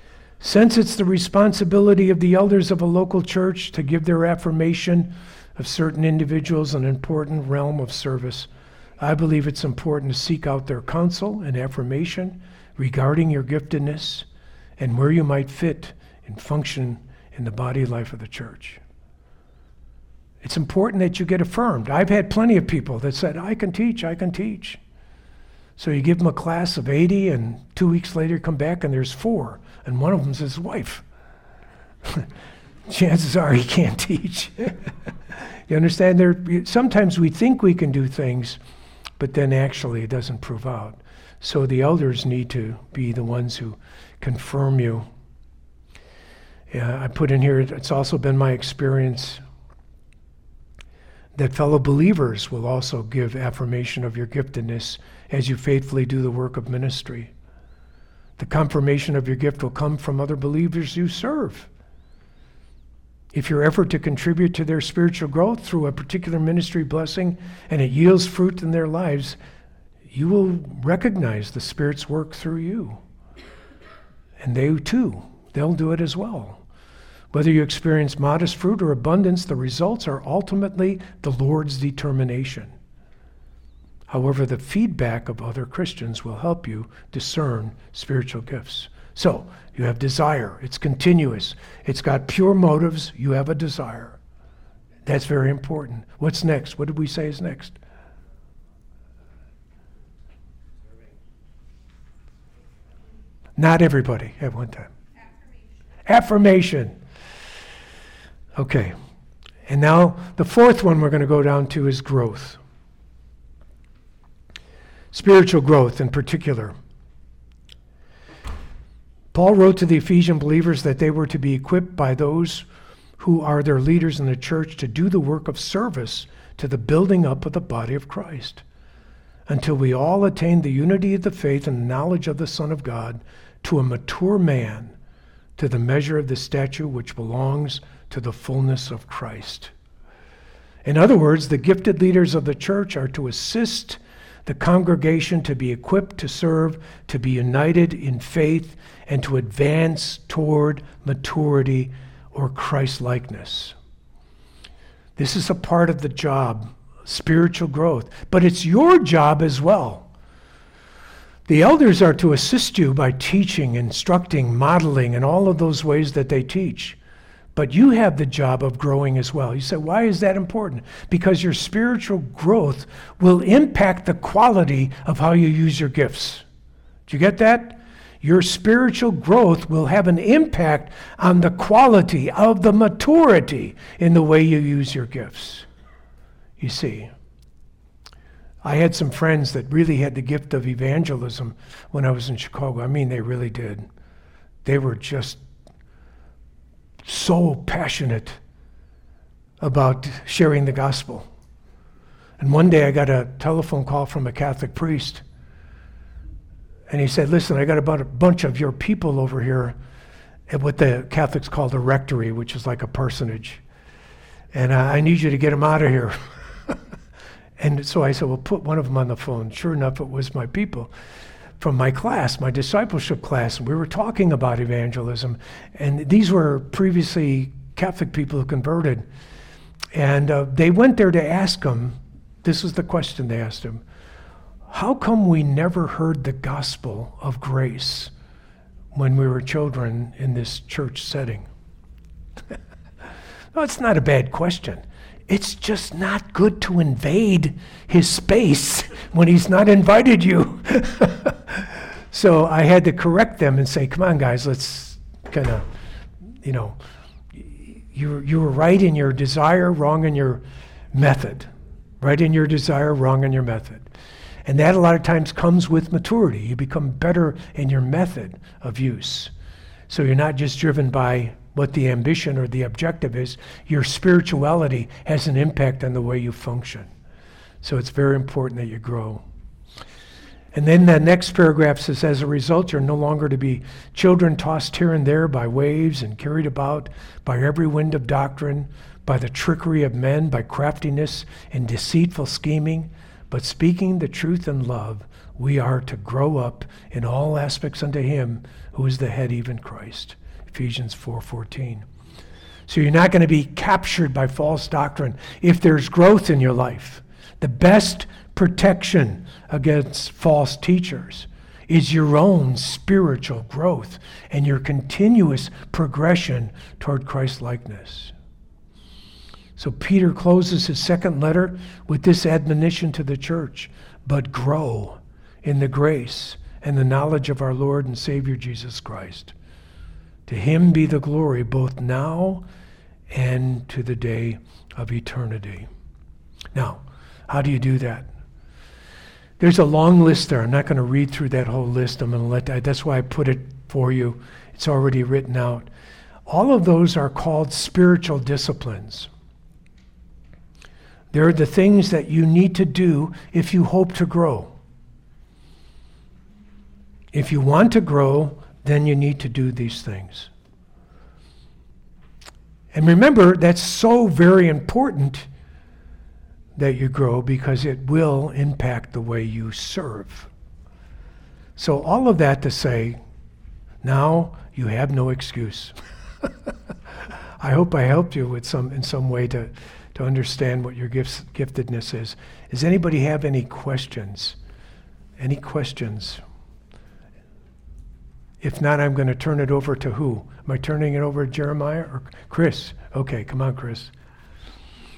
Since it's the responsibility of the elders of a local church to give their affirmation of certain individuals an important realm of service, I believe it's important to seek out their counsel and affirmation regarding your giftedness and where you might fit and function in the body life of the church. It's important that you get affirmed. I've had plenty of people that said, I can teach, I can teach. So you give them a class of eighty, and two weeks later you come back and there's four, and one of them's his wife. Chances are he can't teach. You understand? There, sometimes we think we can do things, but then actually it doesn't prove out. So the elders need to be the ones who confirm you. Yeah, I put in here, it's also been my experience that fellow believers will also give affirmation of your giftedness as you faithfully do the work of ministry. The confirmation of your gift will come from other believers you serve. If your effort to contribute to their spiritual growth through a particular ministry blessing and it yields fruit in their lives, you will recognize the Spirit's work through you. And they too, they'll do it as well. Whether you experience modest fruit or abundance, the results are ultimately the Lord's determination. However, the feedback of other Christians will help you discern spiritual gifts. So, you have desire. It's continuous. It's got pure motives. You have a desire. That's very important. What's next? What did we say is next? Not everybody at one time. Affirmation. Affirmation. Okay. And now the fourth one we're going to go down to is growth. Spiritual growth in particular. Paul wrote to the Ephesian believers that they were to be equipped by those who are their leaders in the church to do the work of service to the building up of the body of Christ, until we all attain the unity of the faith and knowledge of the Son of God, to a mature man, to the measure of the stature which belongs to the fullness of Christ. In other words, the gifted leaders of the church are to assist the congregation to be equipped to serve, to be united in faith, and to advance toward maturity or Christ-likeness. This is a part of the job, spiritual growth, but it's your job as well. The elders are to assist you by teaching, instructing, modeling, and all of those ways that they teach. But you have the job of growing as well. You say, why is that important? Because your spiritual growth will impact the quality of how you use your gifts. Do you get that? Your spiritual growth will have an impact on the quality of the maturity in the way you use your gifts. You see, I had some friends that really had the gift of evangelism when I was in Chicago. I mean, they really did. They were just so passionate about sharing the gospel. And one day I got a telephone call from a Catholic priest. And he said, listen, I got about a bunch of your people over here at what the Catholics call the rectory, which is like a parsonage. And uh, I need you to get them out of here. And so I said, well, put one of them on the phone. Sure enough, it was my people from my class, my discipleship class. And we were talking about evangelism. And these were previously Catholic people who converted. And uh, they went there to ask him, this was the question they asked him, how come we never heard the gospel of grace when we were children in this church setting? No, it's not a bad question. It's just not good to invade his space when he's not invited you. So I had to correct them and say, come on, guys, let's kind of, you know, you, you were right in your desire, wrong in your method. Right in your desire, wrong in your method. And that a lot of times comes with maturity. You become better in your method of use. So you're not just driven by what the ambition or the objective is. Your spirituality has an impact on the way you function. So it's very important that you grow. And then the next paragraph says, as a result, you're no longer to be children tossed here and there by waves and carried about by every wind of doctrine, by the trickery of men, by craftiness and deceitful scheming. But speaking the truth in love, we are to grow up in all aspects unto him who is the head, even Christ. Ephesians four fourteen. So you're not going to be captured by false doctrine if there's growth in your life. The best protection against false teachers is your own spiritual growth and your continuous progression toward Christ-likeness. So Peter closes his second letter with this admonition to the church: but grow in the grace and the knowledge of our Lord and Savior Jesus Christ. To him be the glory both now and to the day of eternity. Now, how do you do that? There's a long list there. I'm not going to read through that whole list. I'm going to let that, that's why I put it for you. It's already written out. All of those are called spiritual disciplines. They're the things that you need to do if you hope to grow. If you want to grow, then you need to do these things. And remember, that's so very important that you grow, because it will impact the way you serve. So all of that to say, now you have no excuse. I hope I helped you with some in some way to, to understand what your gifts, giftedness is. Does anybody have any questions? Any questions? If not, I'm going to turn it over to who? Am I turning it over to Jeremiah or Chris? Okay, come on, Chris.